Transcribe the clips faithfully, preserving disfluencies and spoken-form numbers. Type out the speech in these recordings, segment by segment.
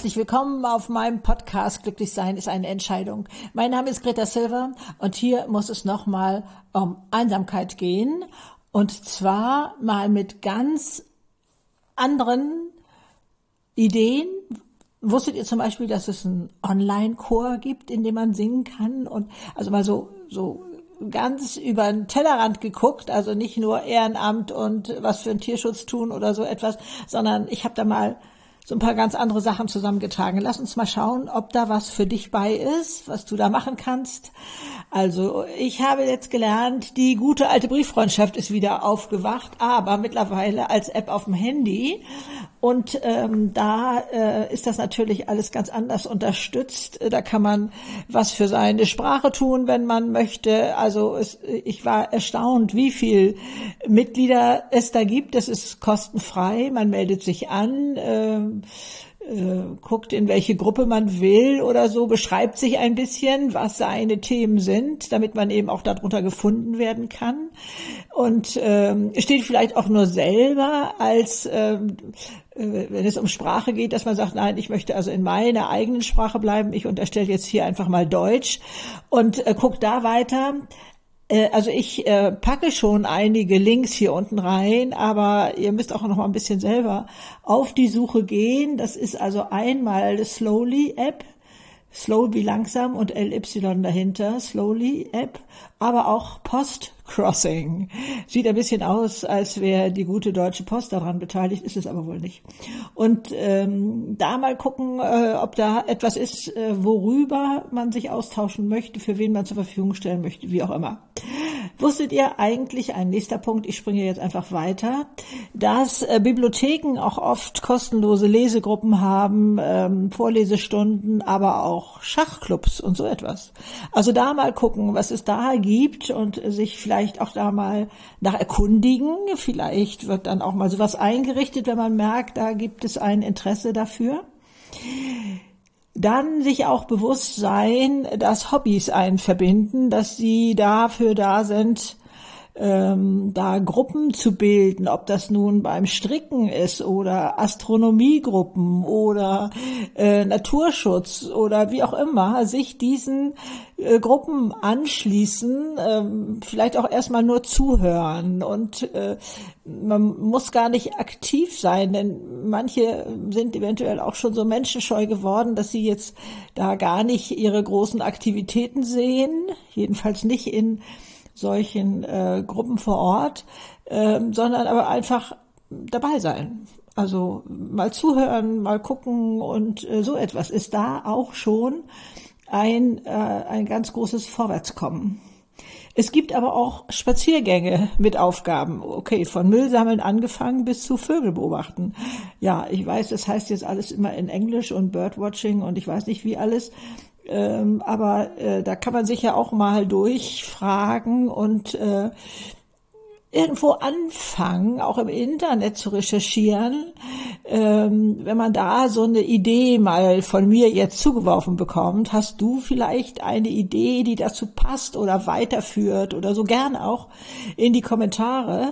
herzlich willkommen auf meinem Podcast Glücklich sein ist eine Entscheidung. Mein Name ist Greta Silver und hier muss es nochmal um Einsamkeit gehen und zwar mal mit ganz anderen Ideen. Wusstet ihr zum Beispiel, dass es einen Online-Chor gibt, in dem man singen kann und also mal so so ganz über den Tellerrand geguckt, also nicht nur Ehrenamt und was für einen Tierschutz tun oder so etwas, sondern ich habe da mal so ein paar ganz andere Sachen zusammengetragen. Lass uns mal schauen, ob da was für dich bei ist, was du da machen kannst. Also ich habe jetzt gelernt, die gute alte Brieffreundschaft ist wieder aufgewacht, aber mittlerweile als App auf dem Handy. Und ähm, da äh, ist das natürlich alles ganz anders unterstützt. Da kann man was für seine Sprache tun, wenn man möchte. Also es, ich war erstaunt, wie viel Mitglieder es da gibt. Das ist kostenfrei. Man meldet sich an, äh, äh, guckt, in welche Gruppe man will oder so, beschreibt sich ein bisschen, was seine Themen sind, damit man eben auch darunter gefunden werden kann. Und ähm, steht vielleicht auch nur selber als ähm, wenn es um Sprache geht, dass man sagt, nein, ich möchte also in meiner eigenen Sprache bleiben, ich unterstelle jetzt hier einfach mal Deutsch und äh, guck da weiter. Äh, also ich äh, packe schon einige Links hier unten rein, aber ihr müsst auch noch mal ein bisschen selber auf die Suche gehen. Das ist also einmal Slowly App, Slow wie langsam und L Y dahinter, Slowly App, aber auch Post Crossing. Sieht ein bisschen aus, als wäre die gute Deutsche Post daran beteiligt, ist es aber wohl nicht. Und ähm, da mal gucken, äh, ob da etwas ist, äh, worüber man sich austauschen möchte, für wen man zur Verfügung stellen möchte, wie auch immer. Wusstet ihr eigentlich, ein nächster Punkt, ich springe jetzt einfach weiter, dass äh, Bibliotheken auch oft kostenlose Lesegruppen haben, ähm, Vorlesestunden, aber auch Schachclubs und so etwas. Also da mal gucken, was es da gibt und äh, sich vielleicht Vielleicht auch da mal nach erkundigen. Vielleicht wird dann auch mal sowas eingerichtet, wenn man merkt, da gibt es ein Interesse dafür. Dann sich auch bewusst sein, dass Hobbys einen verbinden, dass sie dafür da sind, ähm, da Gruppen zu bilden, ob das nun beim Stricken ist oder Astronomiegruppen oder äh, Naturschutz oder wie auch immer, sich diesen äh, Gruppen anschließen, ähm, vielleicht auch erstmal nur zuhören und äh, man muss gar nicht aktiv sein, denn manche sind eventuell auch schon so menschenscheu geworden, dass sie jetzt da gar nicht ihre großen Aktivitäten sehen, jedenfalls nicht in solchen äh, Gruppen vor Ort, äh, sondern aber einfach dabei sein. Also mal zuhören, mal gucken und äh, so etwas ist da auch schon ein, äh, ein ganz großes Vorwärtskommen. Es gibt aber auch Spaziergänge mit Aufgaben. Okay, von Müllsammeln angefangen bis zu Vögel beobachten. Ja, ich weiß, das heißt jetzt alles immer in Englisch und Birdwatching und ich weiß nicht wie alles. Ähm, aber äh, da kann man sich ja auch mal durchfragen und äh, irgendwo anfangen, auch im Internet zu recherchieren. Ähm, wenn man da so eine Idee mal von mir jetzt zugeworfen bekommt, hast du vielleicht eine Idee, die dazu passt oder weiterführt oder so gern auch in die Kommentare.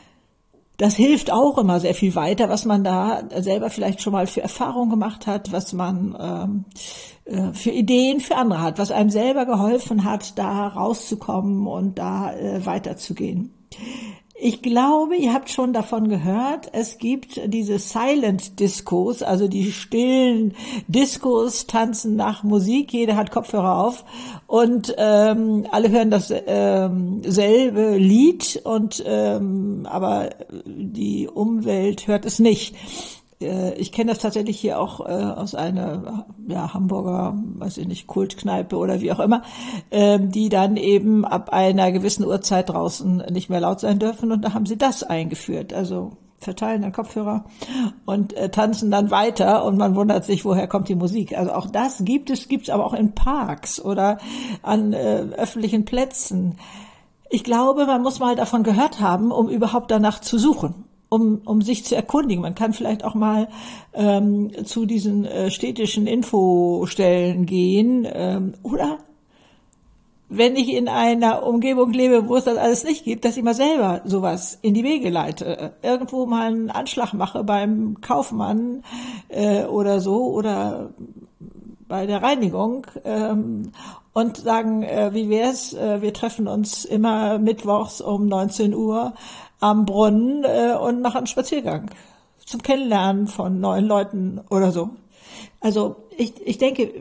Das hilft auch immer sehr viel weiter, was man da selber vielleicht schon mal für Erfahrungen gemacht hat, was man ähm, äh, für Ideen für andere hat, was einem selber geholfen hat, da rauszukommen und da äh, weiterzugehen. Ich glaube, ihr habt schon davon gehört, es gibt diese Silent Discos, also die stillen Discos, tanzen nach Musik, jeder hat Kopfhörer auf und ähm, alle hören das ähm, selbe Lied, und ähm, aber die Umwelt hört es nicht. Ich kenne das tatsächlich hier auch äh, aus einer ja, Hamburger, weiß ich nicht, Kultkneipe oder wie auch immer, ähm, die dann eben ab einer gewissen Uhrzeit draußen nicht mehr laut sein dürfen, und da haben sie das eingeführt. Also verteilen dann Kopfhörer und äh, tanzen dann weiter und man wundert sich, woher kommt die Musik. Also auch das gibt es, gibt es aber auch in Parks oder an äh, öffentlichen Plätzen. Ich glaube, man muss mal davon gehört haben, um überhaupt danach zu suchen. Um, um sich zu erkundigen. Man kann vielleicht auch mal ähm, zu diesen äh, städtischen Infostellen gehen ähm, oder wenn ich in einer Umgebung lebe, wo es das alles nicht gibt, dass ich mal selber sowas in die Wege leite. Irgendwo mal einen Anschlag mache beim Kaufmann äh, oder so oder bei der Reinigung ähm, und sagen, äh, wie wär's, äh, wir treffen uns immer mittwochs um neunzehn Uhr am Brunnen äh, und machen einen Spaziergang zum Kennenlernen von neuen Leuten oder so. Also ich, ich denke,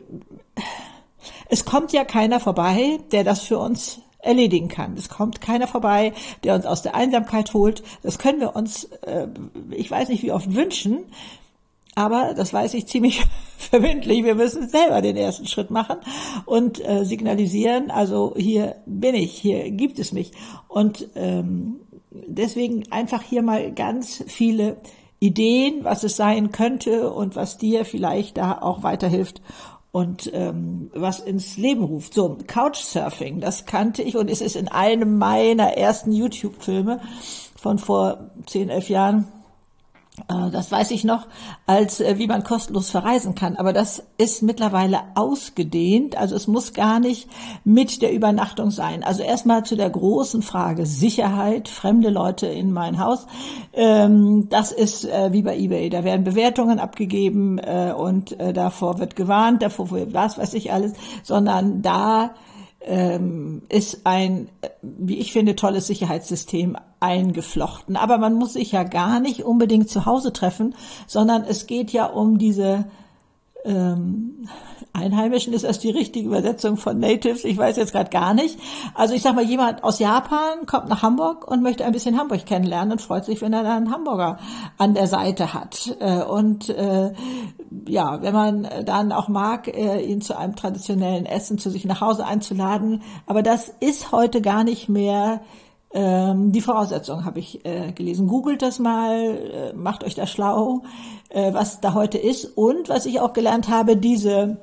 es kommt ja keiner vorbei, der das für uns erledigen kann. Es kommt keiner vorbei, der uns aus der Einsamkeit holt. Das können wir uns, äh, ich weiß nicht wie oft wünschen, aber das weiß ich ziemlich verbindlich. Wir müssen selber den ersten Schritt machen und äh, signalisieren, also hier bin ich, hier gibt es mich. Und ähm, deswegen einfach hier mal ganz viele Ideen, was es sein könnte und was dir vielleicht da auch weiterhilft und ähm, was ins Leben ruft. So, Couchsurfing, das kannte ich und es ist in einem meiner ersten YouTube-Filme von vor zehn, elf Jahren, äh, das weiß ich noch, als äh, wie man kostenlos verreisen kann. Aber das ist mittlerweile ausgedehnt, also es muss gar nicht mit der Übernachtung sein. Also erstmal zu der großen Frage Sicherheit, fremde Leute in mein Haus. Ähm, das ist äh, wie bei eBay, da werden Bewertungen abgegeben äh, und äh, davor wird gewarnt, davor was weiß ich alles, sondern da ähm, ist ein, wie ich finde, tolles Sicherheitssystem eingeflochten. Aber man muss sich ja gar nicht unbedingt zu Hause treffen, sondern es geht ja um diese ähm, Einheimischen. Ist das die richtige Übersetzung von Natives? Ich weiß jetzt gerade gar nicht. Also ich sag mal, jemand aus Japan kommt nach Hamburg und möchte ein bisschen Hamburg kennenlernen und freut sich, wenn er da einen Hamburger an der Seite hat. Und äh, ja, wenn man dann auch mag, äh, ihn zu einem traditionellen Essen zu sich nach Hause einzuladen. Aber das ist heute gar nicht mehr ähm, die Voraussetzung, habe ich äh, gelesen. Googelt das mal, äh, macht euch da schlau, äh, was da heute ist. Und was ich auch gelernt habe, diese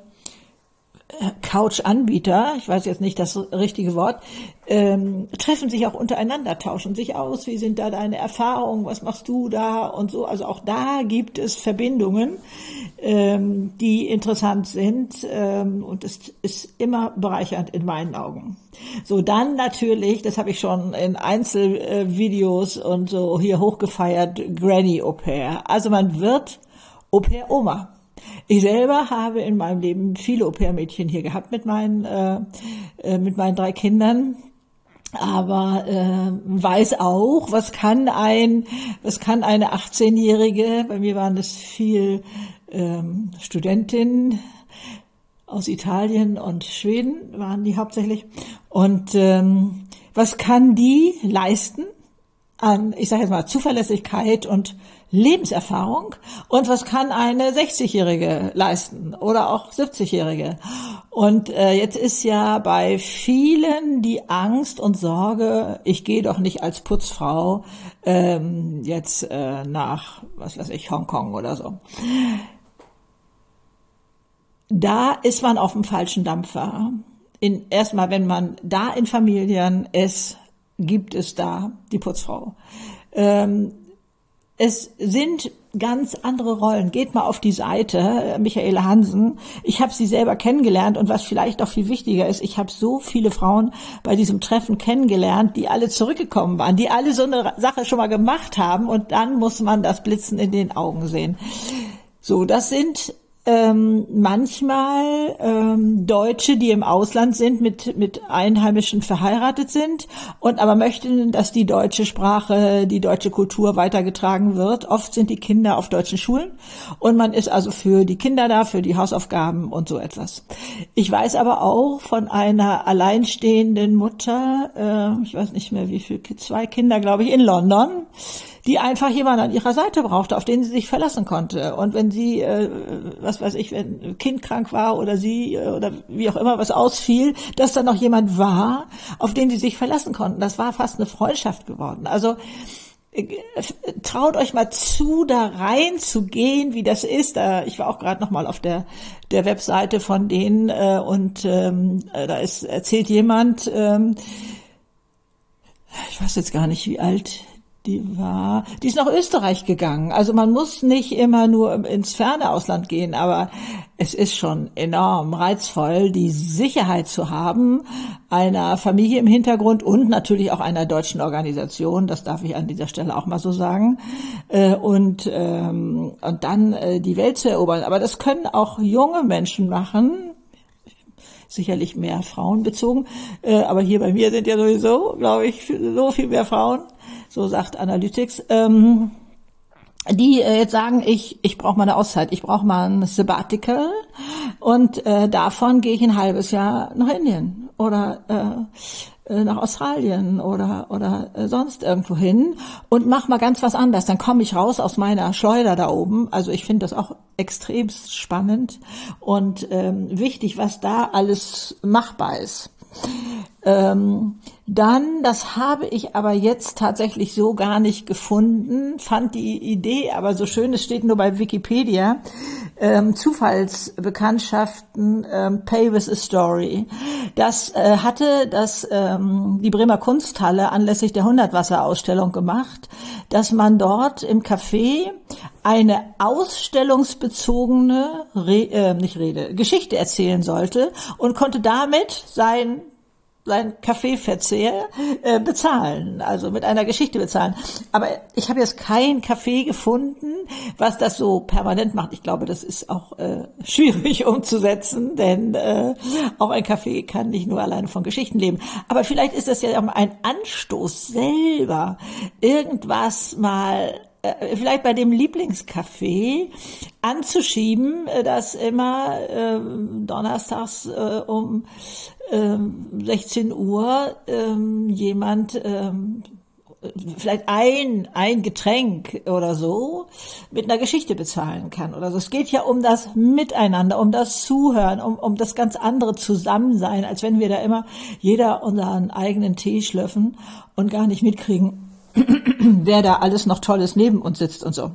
Couch-Anbieter, ich weiß jetzt nicht das richtige Wort, ähm, treffen sich auch untereinander, tauschen sich aus, wie sind da deine Erfahrungen, was machst du da und so. Also auch da gibt es Verbindungen, ähm, die interessant sind ähm, und es ist immer bereichernd in meinen Augen. So, dann natürlich, das habe ich schon in Einzelvideos und so hier hochgefeiert, Granny Au Pair. Also man wird Au Pair Oma. Ich selber habe in meinem Leben viele Au-pair-Mädchen hier gehabt mit meinen äh, äh, mit meinen drei Kindern, aber äh, weiß auch, was kann ein was kann eine achtzehnjährige, bei mir waren es viel ähm, Studentinnen aus Italien und Schweden waren die hauptsächlich, und ähm, was kann die leisten an, ich sage jetzt mal, Zuverlässigkeit und Lebenserfahrung, und was kann eine sechzigjährige leisten oder auch siebzigjährige. Und äh, jetzt ist ja bei vielen die Angst und Sorge, ich gehe doch nicht als Putzfrau ähm, jetzt äh, nach, was weiß ich, Hongkong oder so. Da ist man auf dem falschen Dampfer. In, erstmal, wenn man da in Familien ist, gibt es da die Putzfrau. Ähm, Es sind ganz andere Rollen. Geht mal auf die Seite, Michaela Hansen. Ich habe sie selber kennengelernt, und was vielleicht auch viel wichtiger ist, ich habe so viele Frauen bei diesem Treffen kennengelernt, die alle zurückgekommen waren, die alle so eine Sache schon mal gemacht haben, und dann muss man das Blitzen in den Augen sehen. So, das sind ähm, manchmal ähm, Deutsche, die im Ausland sind, mit mit Einheimischen verheiratet sind und aber möchten, dass die deutsche Sprache, die deutsche Kultur weitergetragen wird. Oft sind die Kinder auf deutschen Schulen und man ist also für die Kinder da, für die Hausaufgaben und so etwas. Ich weiß aber auch von einer alleinstehenden Mutter, äh, ich weiß nicht mehr wie viel, zwei Kinder, glaube ich, in London, die einfach jemand an ihrer Seite brauchte, auf den sie sich verlassen konnte. Und wenn sie, äh, was weiß ich, wenn ein Kind krank war oder sie äh, oder wie auch immer was ausfiel, dass da noch jemand war, auf den sie sich verlassen konnten. Das war fast eine Freundschaft geworden. Also äh, traut euch mal zu, da reinzugehen, wie das ist. Da, ich war auch gerade noch mal auf der der Webseite von denen äh, und ähm, da ist erzählt jemand, ähm, ich weiß jetzt gar nicht, wie alt Die war, die ist nach Österreich gegangen. Also man muss nicht immer nur ins ferne Ausland gehen, aber es ist schon enorm reizvoll, die Sicherheit zu haben, einer Familie im Hintergrund und natürlich auch einer deutschen Organisation, das darf ich an dieser Stelle auch mal so sagen, und, und dann die Welt zu erobern. Aber das können auch junge Menschen machen, sicherlich mehr Frauen bezogen, aber hier bei mir sind ja sowieso, glaube ich, so viel mehr Frauen. So sagt Analytics, ähm, die äh, jetzt sagen, ich ich brauche mal eine Auszeit, ich brauche mal ein Sabbatical und äh, davon gehe ich ein halbes Jahr nach Indien oder äh, nach Australien oder oder äh, sonst irgendwo hin und mach mal ganz was anderes. Dann komme ich raus aus meiner Schleuder da oben. Also ich finde das auch extrem spannend und ähm, wichtig, was da alles machbar ist. Ähm, dann, das habe ich aber jetzt tatsächlich so gar nicht gefunden, fand die Idee aber so schön, es steht nur bei Wikipedia, ähm, Zufallsbekanntschaften, ähm, Pay with a Story. Das äh, hatte das ähm, die Bremer Kunsthalle anlässlich der Hundertwasser-Ausstellung gemacht, dass man dort im Café eine ausstellungsbezogene, Re- äh, nicht Rede, Geschichte erzählen sollte und konnte damit sein sein Kaffeeverzehr äh, bezahlen, also mit einer Geschichte bezahlen. Aber ich habe jetzt kein Café gefunden, was das so permanent macht. Ich glaube, das ist auch äh, schwierig umzusetzen, denn äh, auch ein Café kann nicht nur alleine von Geschichten leben. Aber vielleicht ist das ja ein Anstoß selber, irgendwas mal vielleicht bei dem Lieblingscafé anzuschieben, das immer äh, donnerstags äh, um äh, sechzehn Uhr äh, jemand äh, vielleicht ein ein Getränk oder so mit einer Geschichte bezahlen kann oder so. Es geht ja um das Miteinander, um das Zuhören, um um das ganz andere Zusammensein, als wenn wir da immer jeder unseren eigenen Tee schlürfen und gar nicht mitkriegen, wer da alles noch Tolles neben uns sitzt und so.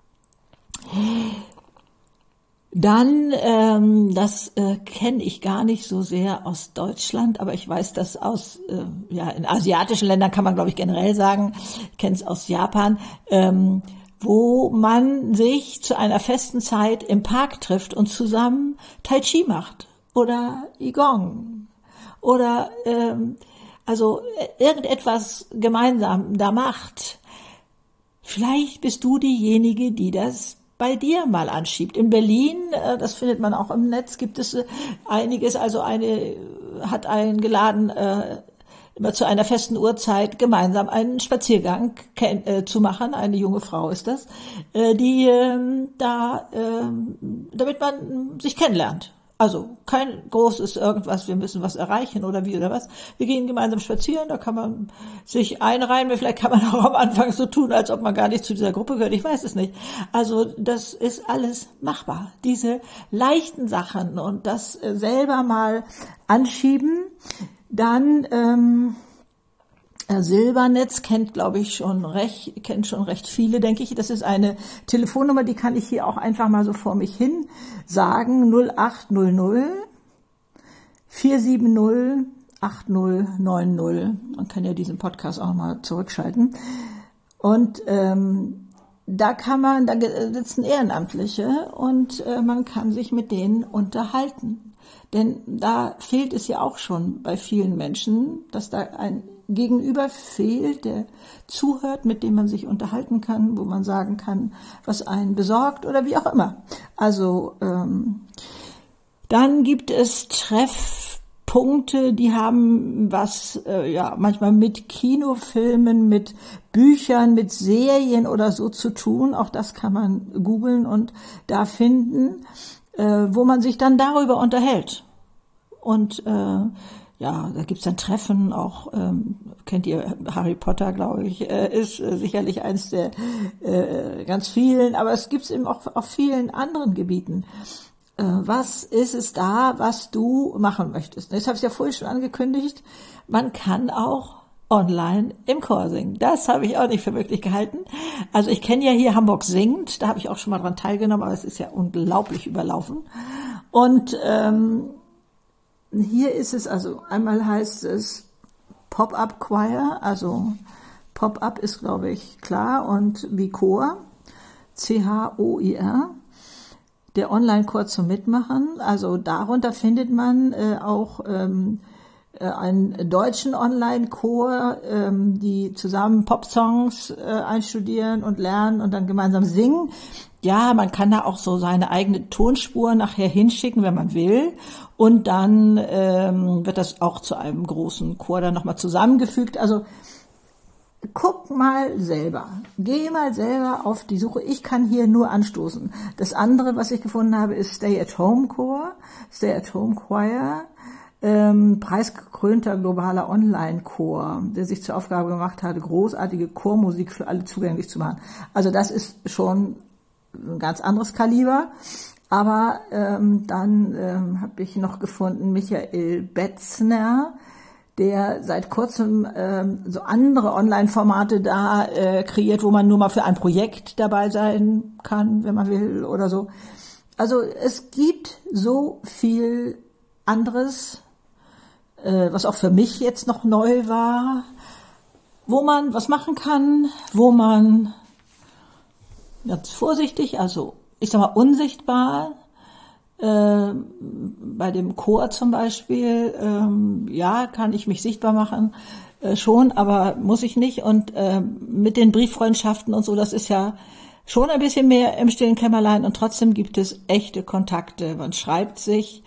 Dann, ähm, das äh, kenne ich gar nicht so sehr aus Deutschland, aber ich weiß, dass aus, äh, ja, in asiatischen Ländern kann man, glaube ich, generell sagen, ich kenne es aus Japan, ähm, wo man sich zu einer festen Zeit im Park trifft und zusammen Tai Chi macht oder Qigong oder ähm, also irgendetwas gemeinsam da macht. Vielleicht bist du diejenige, die das bei dir mal anschiebt. In Berlin, das findet man auch im Netz, gibt es einiges. Also eine hat eingeladen, immer zu einer festen Uhrzeit gemeinsam einen Spaziergang zu machen. Eine junge Frau ist das, die da, damit man sich kennenlernt. Also kein großes irgendwas, wir müssen was erreichen oder wie oder was. Wir gehen gemeinsam spazieren, da kann man sich einreihen, vielleicht kann man auch am Anfang so tun, als ob man gar nicht zu dieser Gruppe gehört, ich weiß es nicht. Also das ist alles machbar, diese leichten Sachen und das selber mal anschieben. Dann ähm, Silbernetz kennt, glaube ich, schon recht, kennt schon recht viele, denke ich. Das ist eine Telefonnummer, die kann ich hier auch einfach mal so vor mich hin sagen. null acht null null vier sieben null acht null neun null. Man kann ja diesen Podcast auch mal zurückschalten. Und ähm, da kann man, da sitzen Ehrenamtliche und äh, man kann sich mit denen unterhalten. Denn da fehlt es ja auch schon bei vielen Menschen, dass da ein Gegenüber fehlt, der zuhört, mit dem man sich unterhalten kann, wo man sagen kann, was einen besorgt oder wie auch immer. Also ähm, dann gibt es Treffpunkte, die haben was, äh, ja, manchmal mit Kinofilmen, mit Büchern, mit Serien oder so zu tun. Auch das kann man googeln und da finden, äh, wo man sich dann darüber unterhält. Und äh, ja, da gibt's dann Treffen, auch ähm, kennt ihr Harry Potter, glaube ich, äh, ist äh, sicherlich eins der äh, ganz vielen, aber es gibt's eben auch auf vielen anderen Gebieten. Äh, was ist es da, was du machen möchtest? Jetzt habe ich ja vorhin schon angekündigt, man kann auch online im Chor singen. Das habe ich auch nicht für möglich gehalten. Also ich kenne ja hier Hamburg singt, da habe ich auch schon mal dran teilgenommen, aber es ist ja unglaublich überlaufen. Und ähm, hier ist es, also einmal heißt es Pop-up Choir, also Pop-up ist, glaube ich, klar. Und Vicor, C H O I R, der Online-Chor zum Mitmachen. Also darunter findet man äh, auch ähm, äh, einen deutschen Online-Chor, ähm, die zusammen Popsongs äh, einstudieren und lernen und dann gemeinsam singen. Ja, man kann da auch so seine eigene Tonspur nachher hinschicken, wenn man will. Und dann ähm, wird das auch zu einem großen Chor dann nochmal zusammengefügt. Also guck mal selber. Geh mal selber auf die Suche. Ich kann hier nur anstoßen. Das andere, was ich gefunden habe, ist Stay-at-Home-Chor, Stay-at-Home-Choir. Ähm, preisgekrönter globaler Online-Chor, der sich zur Aufgabe gemacht hatte, großartige Chormusik für alle zugänglich zu machen. Also das ist schon ein ganz anderes Kaliber. Aber ähm, dann ähm, habe ich noch gefunden Michael Betzner, der seit kurzem ähm, so andere Online-Formate da äh, kreiert, wo man nur mal für ein Projekt dabei sein kann, wenn man will oder so. Also es gibt so viel anderes, äh, was auch für mich jetzt noch neu war, wo man was machen kann, wo man ganz vorsichtig, also ich sag mal unsichtbar, äh, bei dem Chor zum Beispiel, ähm, ja, kann ich mich sichtbar machen, äh, schon, aber muss ich nicht. Und äh, mit den Brieffreundschaften und so, das ist ja schon ein bisschen mehr im stillen Kämmerlein und trotzdem gibt es echte Kontakte. Man schreibt sich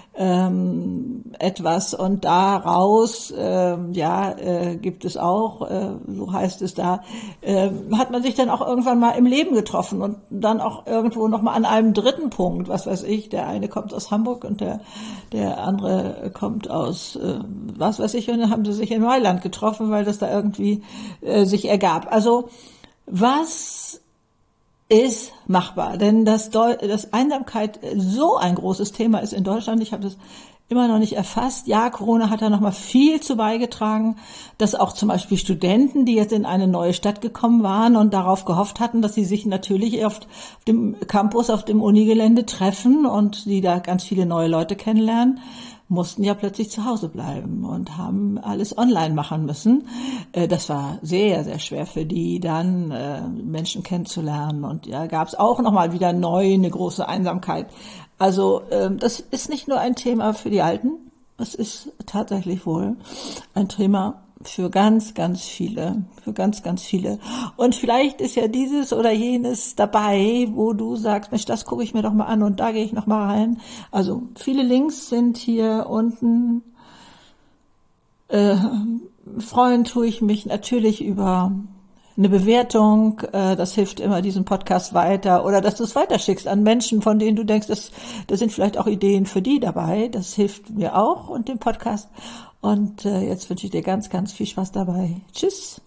ähm, etwas und daraus, äh, ja, äh, gibt es auch, äh, so heißt es da, äh, hat man sich dann auch irgendwann mal im Leben getroffen und dann auch irgendwo noch mal an einem dritten Punkt, was weiß ich, der eine kommt aus Hamburg und der der andere kommt aus, äh, was weiß ich, und dann haben sie sich in Mailand getroffen, weil das da irgendwie äh, sich ergab. Also was ist machbar, denn das, Deu- das Einsamkeit so ein großes Thema ist in Deutschland. Ich habe das immer noch nicht erfasst. Ja, Corona hat da noch mal viel zu beigetragen, dass auch zum Beispiel Studenten, die jetzt in eine neue Stadt gekommen waren und darauf gehofft hatten, dass sie sich natürlich auf dem Campus, auf dem Unigelände treffen und die da ganz viele neue Leute kennenlernen, mussten ja plötzlich zu Hause bleiben und haben alles online machen müssen. Das war sehr, sehr schwer für die, dann Menschen kennenzulernen. Und ja, gab es auch nochmal wieder neu eine große Einsamkeit. Also das ist nicht nur ein Thema für die Alten, es ist tatsächlich wohl ein Thema für ganz, ganz viele, für ganz, ganz viele. Und vielleicht ist ja dieses oder jenes dabei, wo du sagst, Mensch, das gucke ich mir doch mal an und da gehe ich noch mal rein. Also viele Links sind hier unten. Äh, freuen tue ich mich natürlich über eine Bewertung, äh, das hilft immer diesem Podcast weiter, oder dass du es weiterschickst an Menschen, von denen du denkst, dass, da sind vielleicht auch Ideen für die dabei. Das hilft mir auch und dem Podcast. Und äh, jetzt wünsche ich dir ganz, ganz viel Spaß dabei. Tschüss.